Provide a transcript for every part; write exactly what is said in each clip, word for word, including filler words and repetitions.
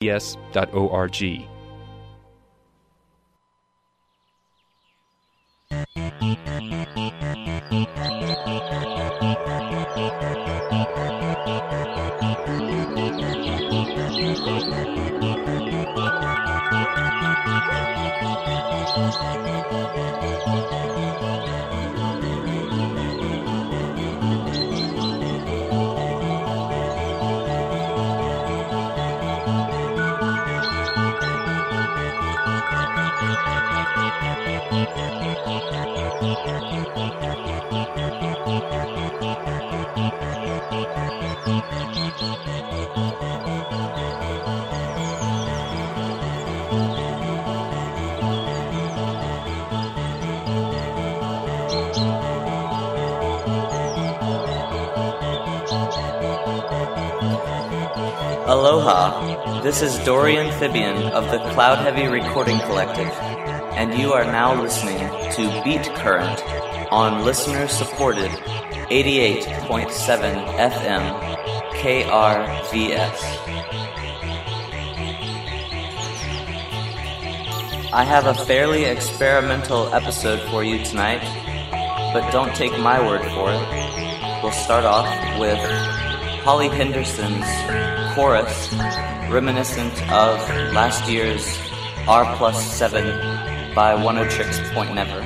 s dot org. Aloha, this is Dory Amphibian of the Cloud Heavy Recording Collective, and you are now listening to Beat Current on listener-supported eighty-eight point seven F M K R V S. I have a fairly experimental episode for you tonight, but don't take my word for it. We'll start off with Holly Henderson's chorus, reminiscent of last year's R plus seven by Oneohtrix Point Never.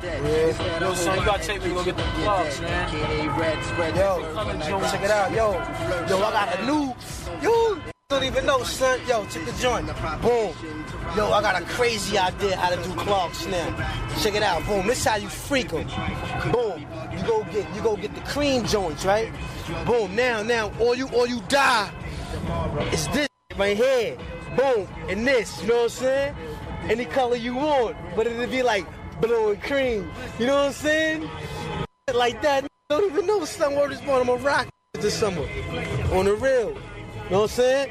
Yeah. Yo, son, you gotta take me to go get the plugs, man. Yo, check it out, yo. Yo, I got a new, you don't even know, son. Yo, check the joint. Boom. Yo, I got a crazy idea how to do clogs now. Check it out. Boom. This is how you freak them. Boom. You go get, you go get the cream joints, right? Boom. Now, now, all you, all you die is this right here. Boom. And this. You know what I'm saying? Any color you want, but it'll be like blue and cream. You know what I'm saying? Like that. Don't even know some word is born. I'm gonna rock this summer on the real. You know what I'm saying?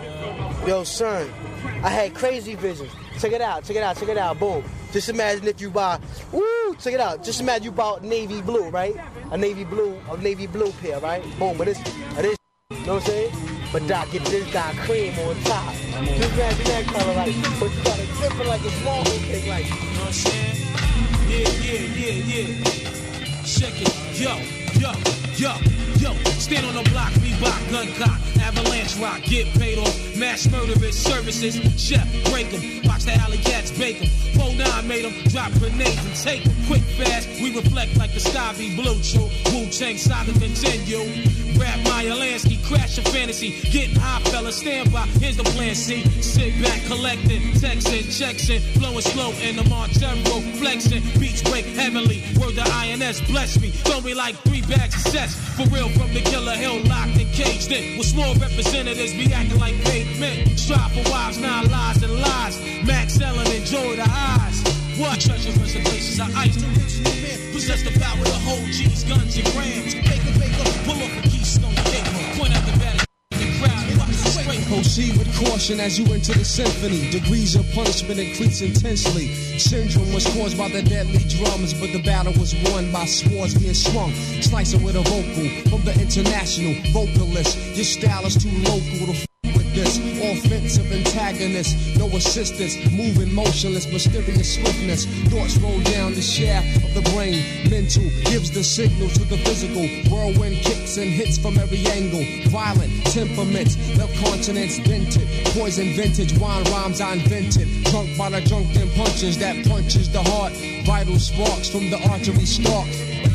Yo, son, I had crazy visions. Check it out, check it out, check it out. Boom. Just imagine if you buy, woo, check it out. Just imagine you bought navy blue, right? A navy blue, a navy blue pair, right? Boom, but this, this, you know what I'm saying? But Doc, get this Doc cream on top. Just imagine that color, like, but you gotta dip it like it's marble cake, like. You know what I'm saying? Yeah, yeah, yeah, yeah. Check it, yo, yo, yo, yo. Stand on the block, Reebok, gun cock, avalanche rock, get paid off, mass murderous services, chef, break them, watch the alley cats bake them, four nine made them, drop grenades and take them, quick fast, we reflect like the sky be blue, true, Wu-Tang saga continue, rap Maya Lansky, crash your fantasy, getting high fellas, stand by, here's the plan, see, sit back, collecting, texting, checks in, flowing slow in the Montero, flexing, beats break heavenly, word the I N S, bless me, throw me like three bags of sets, for real from the Killer Hill, locked and caged in. With small representatives be acting like paid men. Strive for wives, now lies and lies. Max selling, enjoy the highs. What treasure was the places I ice. Possess the power to hold G's, guns, and grams. Baker, baker, pull off a keystone paper. Point out the bad in the crowd. Proceed with caution as you enter the symphony. Degrees of punishment increase intensely. Syndrome was caused by the deadly drums, but the battle was won by swords being swung. Slicing with a vocal from the international vocalist. Your style is too local to f with this. Offensive antagonist, no assistance. Moving motionless, mysterious swiftness. Thoughts roll down the shaft of the brain. Mental gives the signal to the physical. Whirlwind kicks and hits from every angle. Violent temperaments, the continents dented. Poison vintage, wine rhymes I invented. Drunk by the drunken punches that punches the heart. Vital sparks from the artery stalk.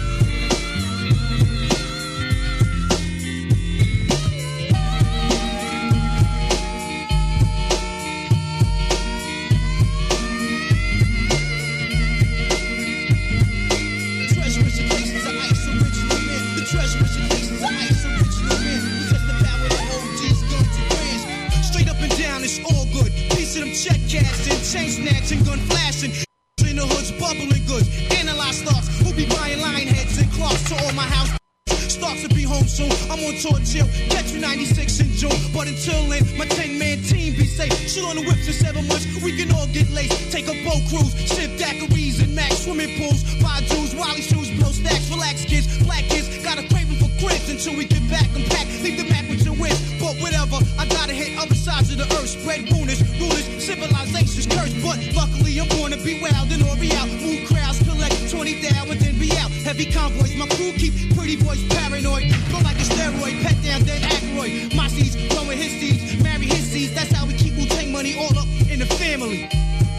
Chain snatching, gun flashing, in the hoods, bubbling goods. Analyze thoughts, who be buying lion heads and clocks to all my house. Starts to be home soon. I'm on tour chill. Catch you ninety-six in June. But until then, my ten-man team be safe. Shoot on the whips in seven months. We can all get laced. Take a boat cruise. Sip daiquiris and max swimming pools. Buy Jews, Wally shoes, blow stacks. Relax kids, black kids. Got a craving for cribs until we get back and pack. Leave the back with your wits. But whatever, I gotta hit other sides of the earth. Spread rumors, rulers, civilization's cursed. But luckily, I'm born to be wild and or be out. Move crowds, collect twenty thousand and then be out. Heavy convoys, my crew keep pretty boys paranoid. Go like a steroid, pet down, then Ackroyd. My seeds, growing his seeds, marry his seeds. That's how we keep Wu-Tang money all up in the family.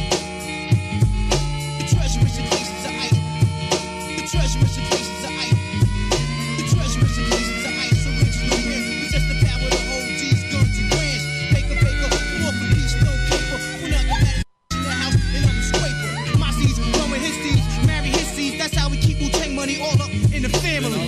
The treasurers and places of ice. The treasurers and places of ice. The treasurers and places of ice. Original men possess the power to hold G's, guns, and grams. Baker, baker, war for peace, no caper. When I got in the house, and I'm a scraper. My seeds, growing his seeds, marry his seeds. That's how we keep Wu-Tang money all up in the family.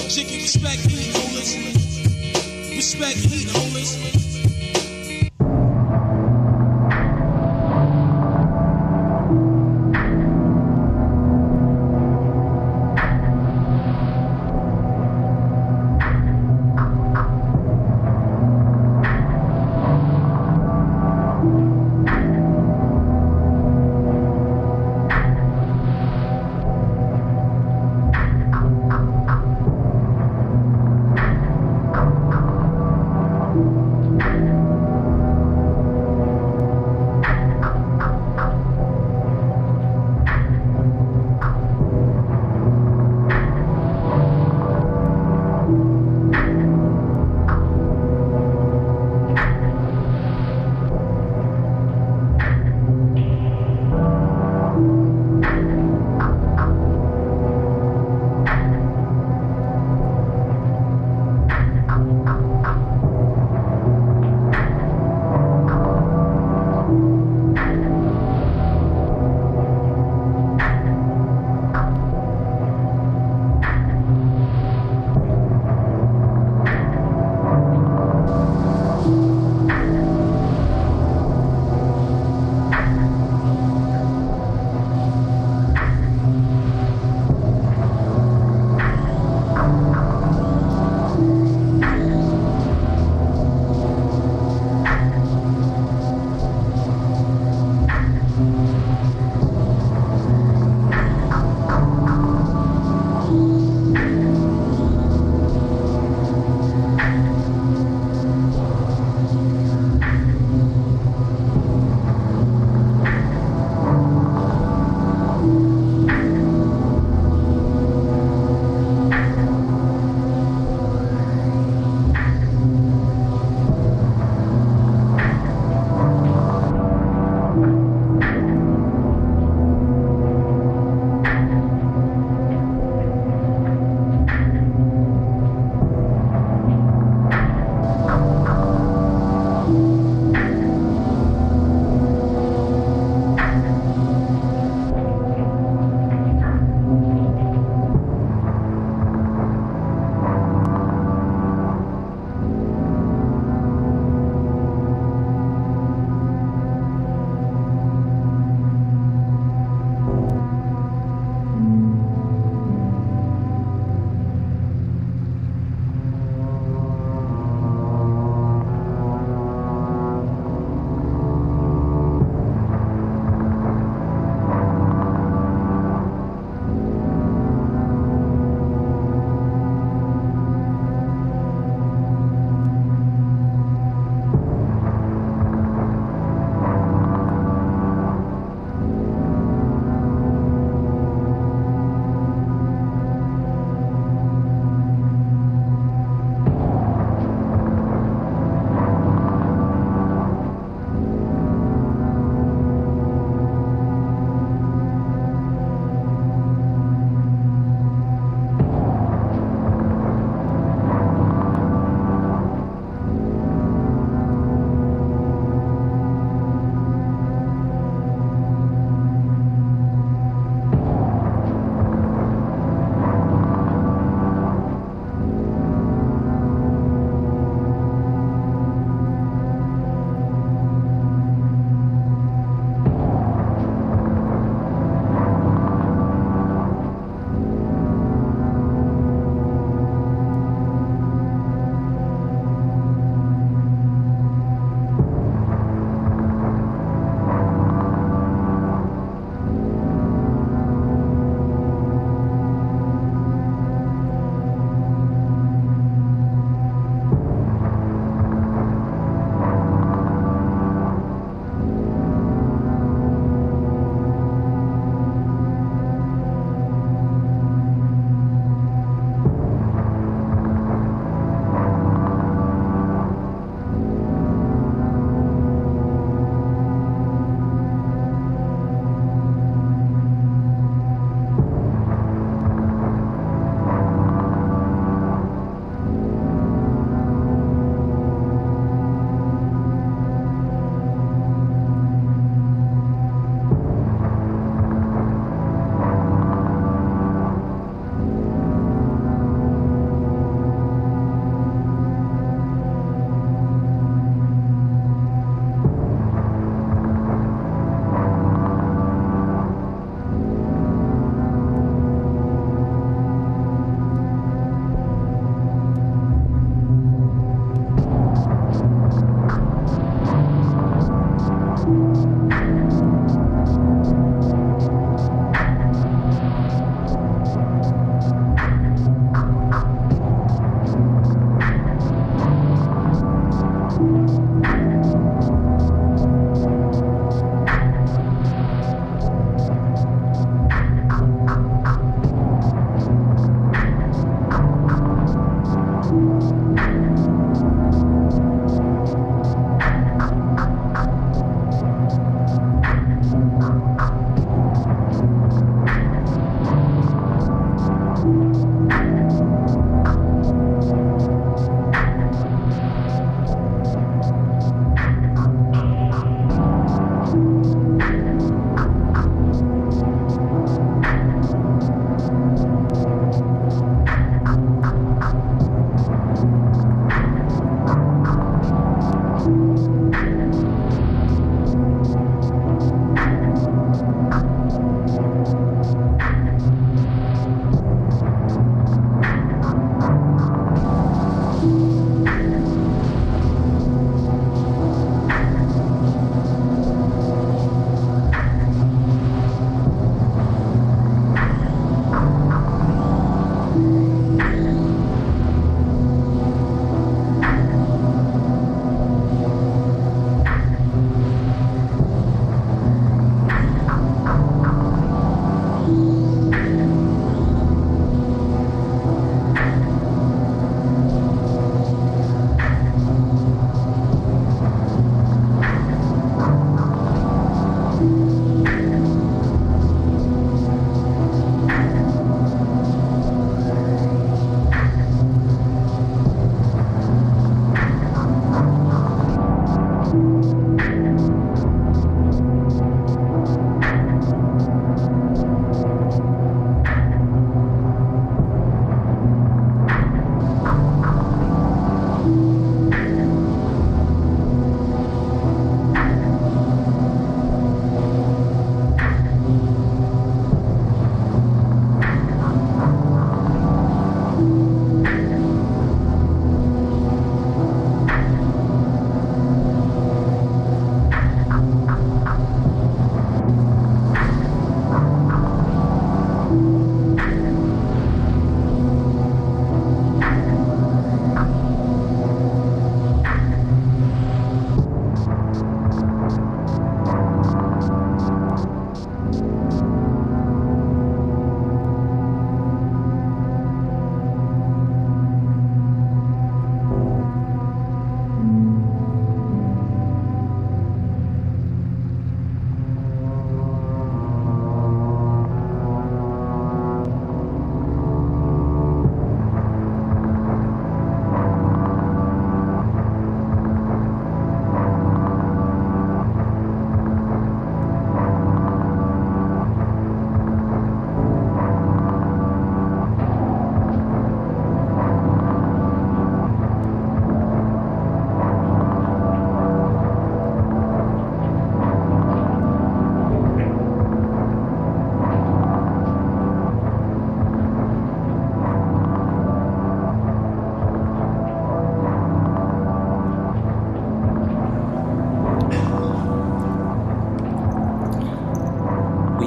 Jiggy, respect heat holders. Respect heat holders.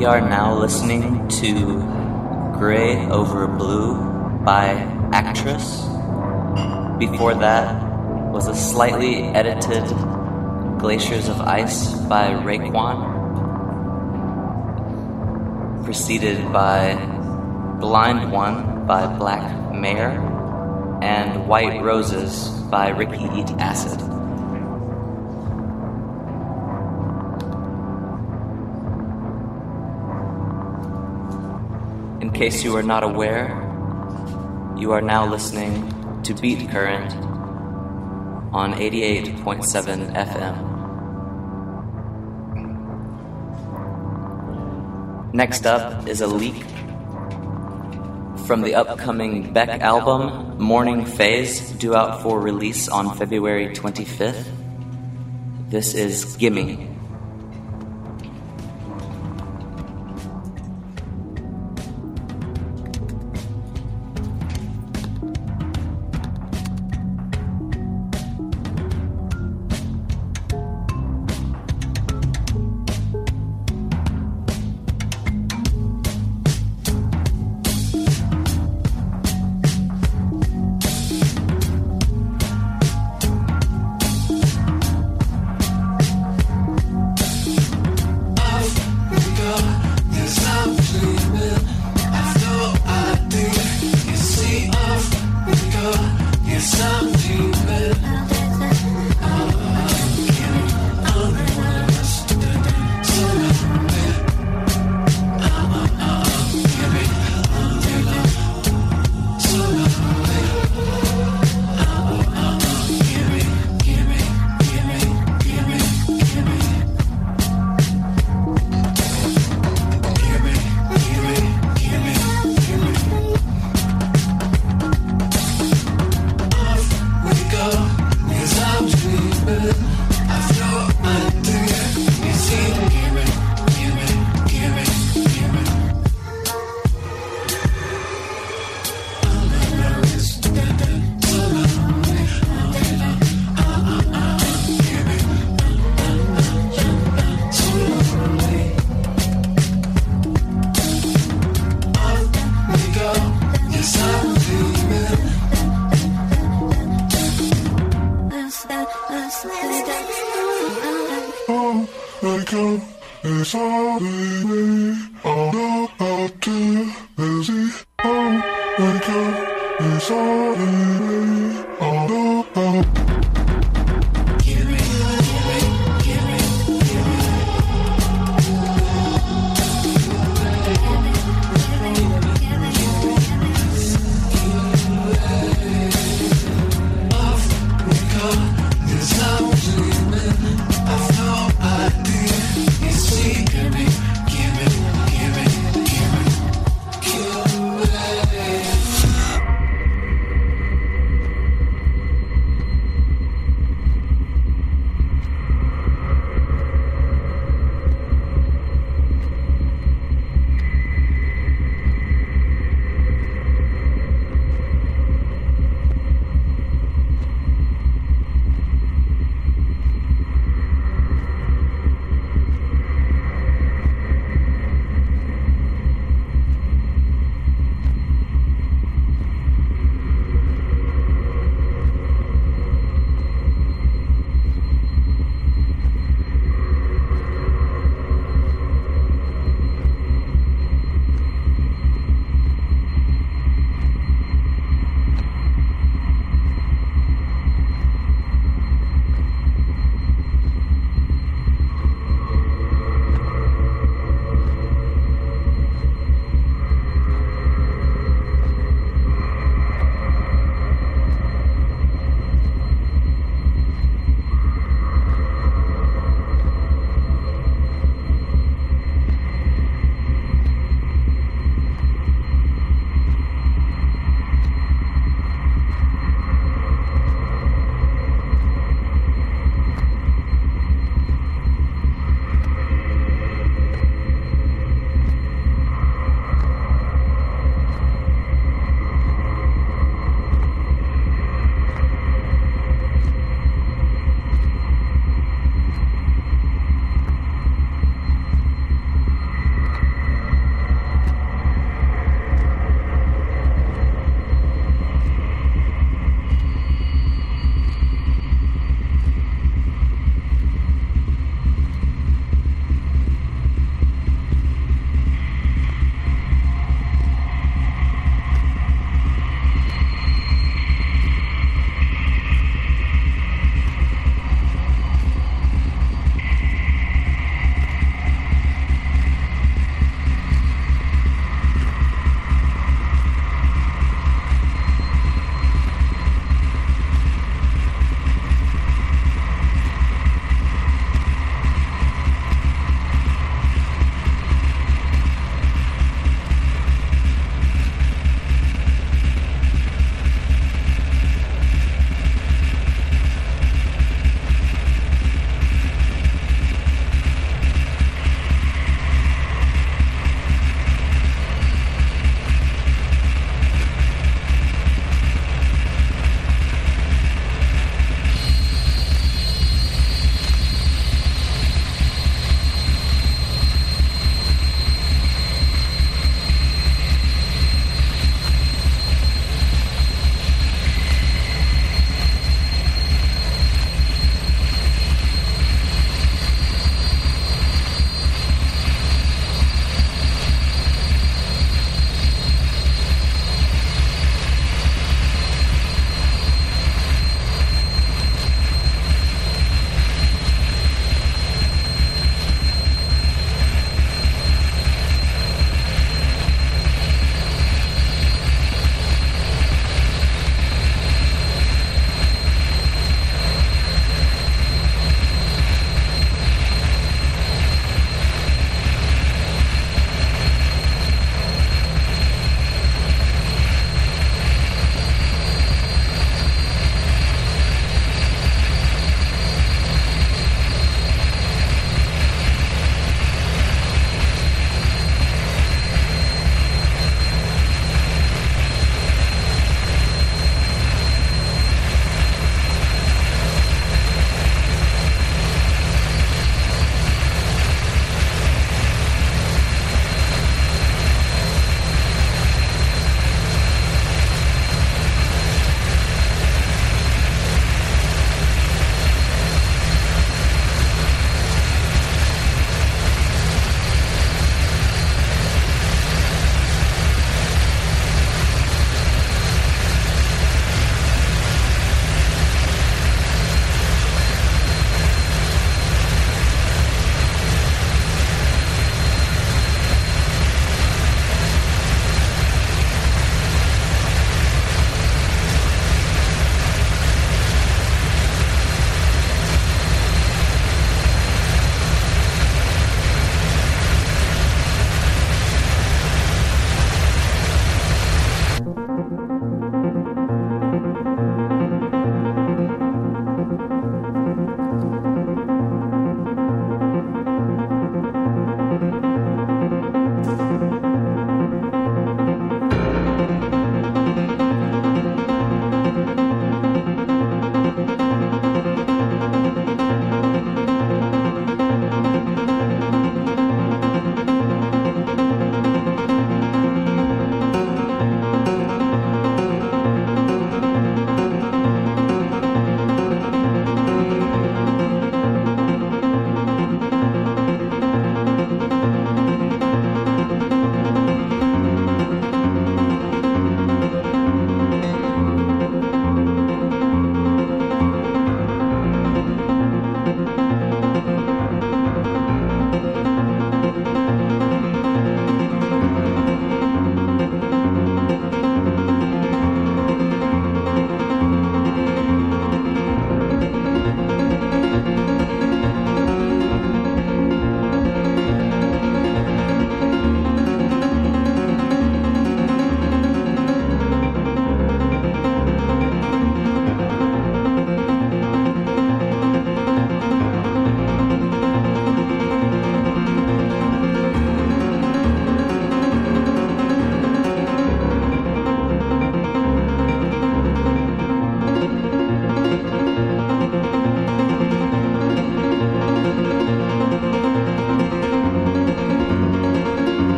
We are now listening to Gray Over Blue by Actress. Before that was a slightly edited Glaciers of Ice by Raekwon, preceded by Blind One by Black Mare, and White Roses by Ricky Eat Acid. In case you are not aware, you are now listening to Beat Current on eighty-eight point seven F M. Next up is a leak from the upcoming Beck album, Morning Phase, due out for release on February twenty-fifth. This is Gimme.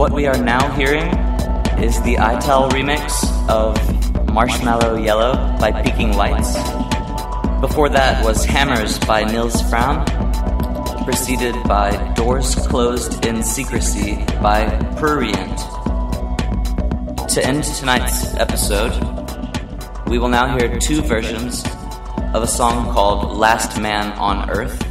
What we are now hearing is the ital remix of Marshmallow Yellow by Peaking Lights. Before that was Hammers by Nils Frahm, preceded by Doors Closed in Secrecy by Prurient. To end tonight's episode, we will now hear two versions of a song called Last Man on Earth,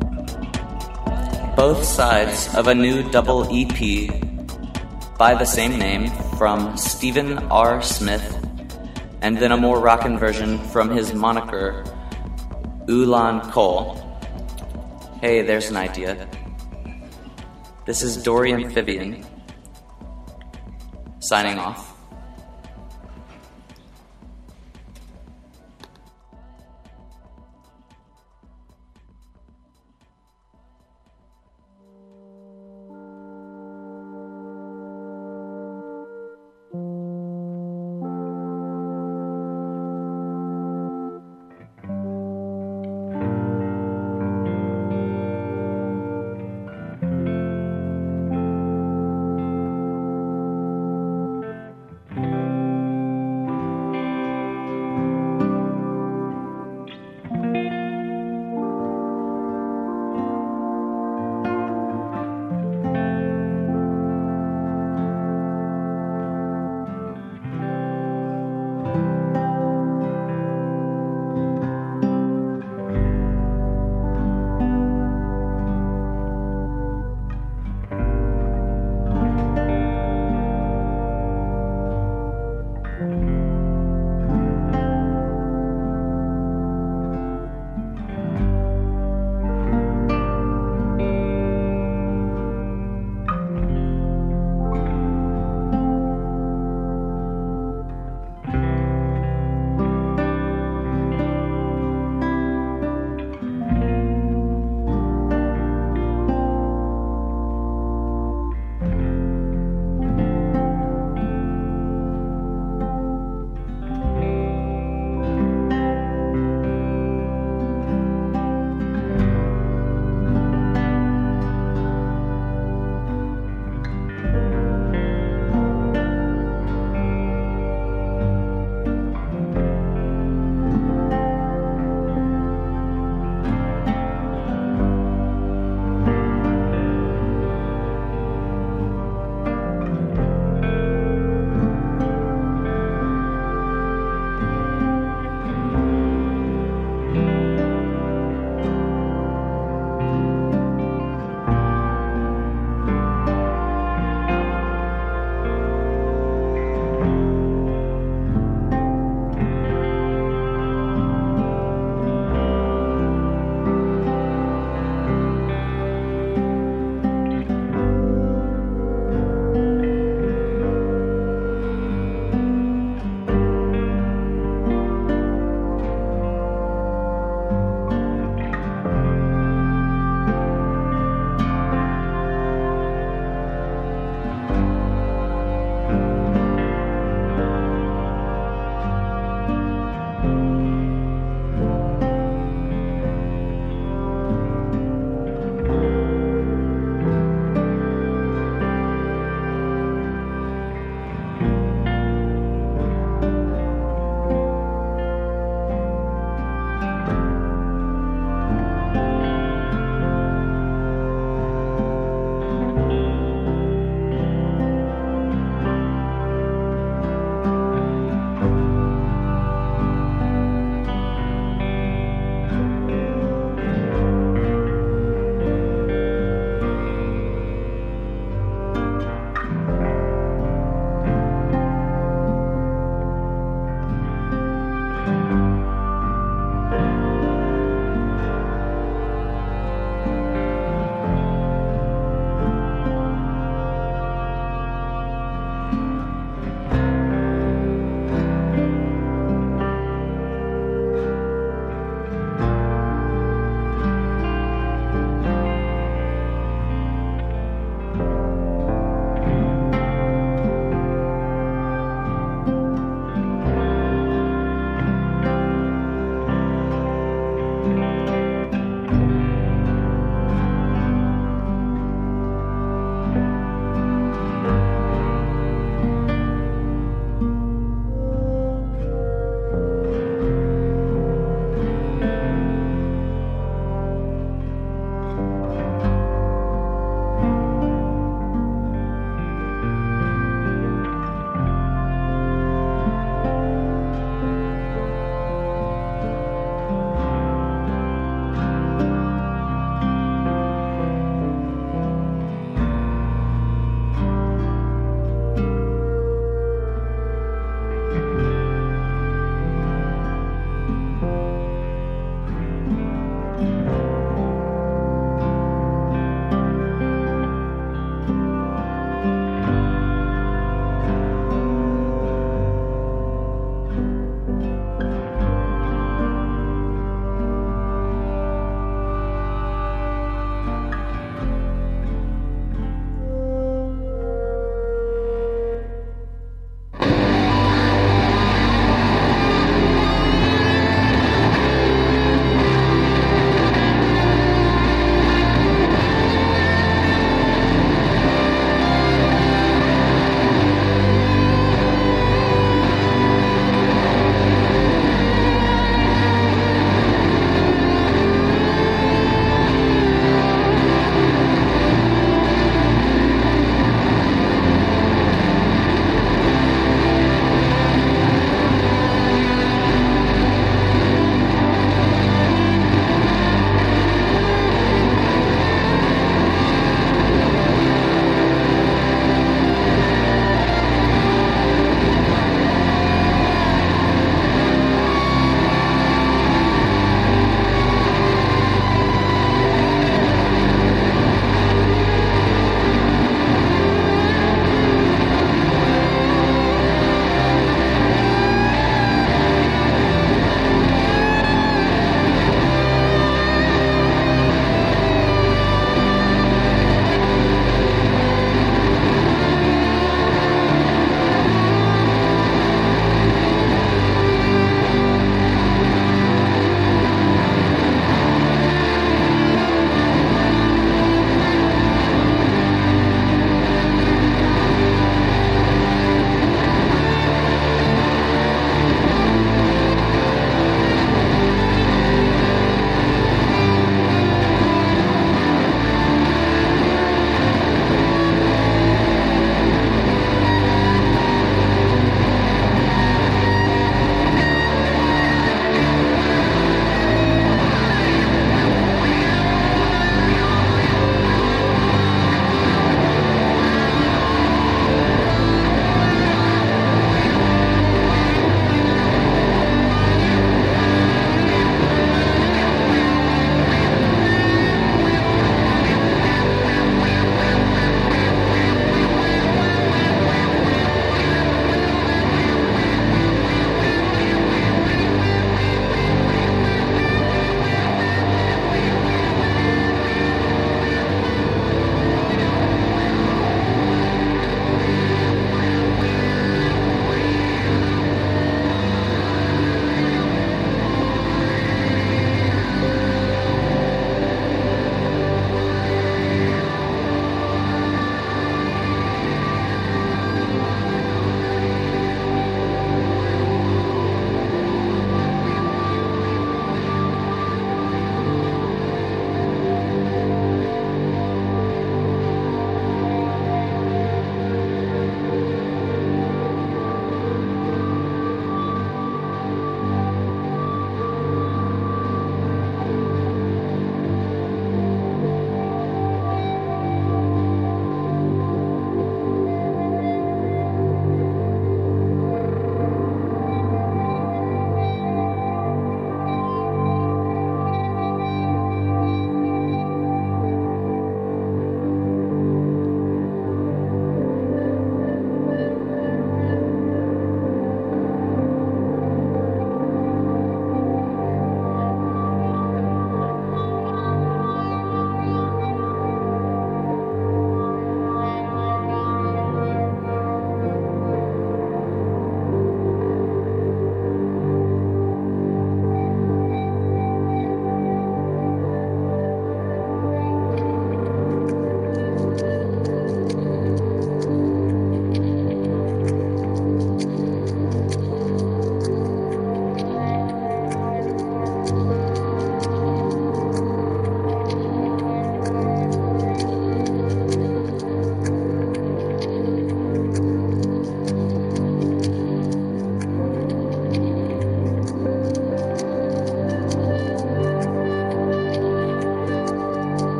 both sides of a new double E P by the same name from Stephen R. Smith, and then a more rockin' version from his moniker Ulan Cole. Hey, there's an idea. This is Dory Amphibian, signing off.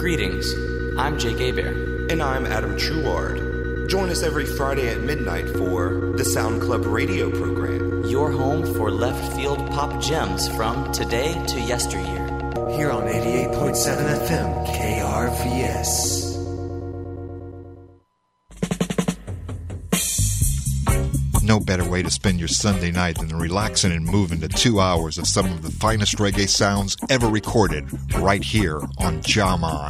Greetings, I'm Jake Hebert. And I'm Adam Truard. Join us every Friday at midnight for the Sound Club radio program. Your home for left field pop gems from today to yesteryear. Here on eighty-eight point seven F M, K R V S. No better way to spend your Sunday night than relaxing and moving to two hours of some of the finest reggae sounds ever recorded right here on Jaman.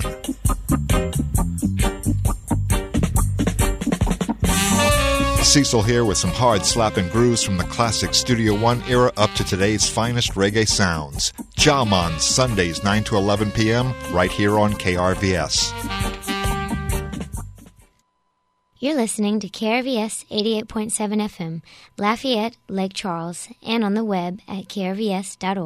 Cecil here with some hard-slapping grooves from the classic Studio One era up to today's finest reggae sounds. Jaman, Sundays nine to eleven p.m. right here on K R V S. You're listening to K R V S eighty-eight point seven F M, Lafayette, Lake Charles, and on the web at K R V S dot org.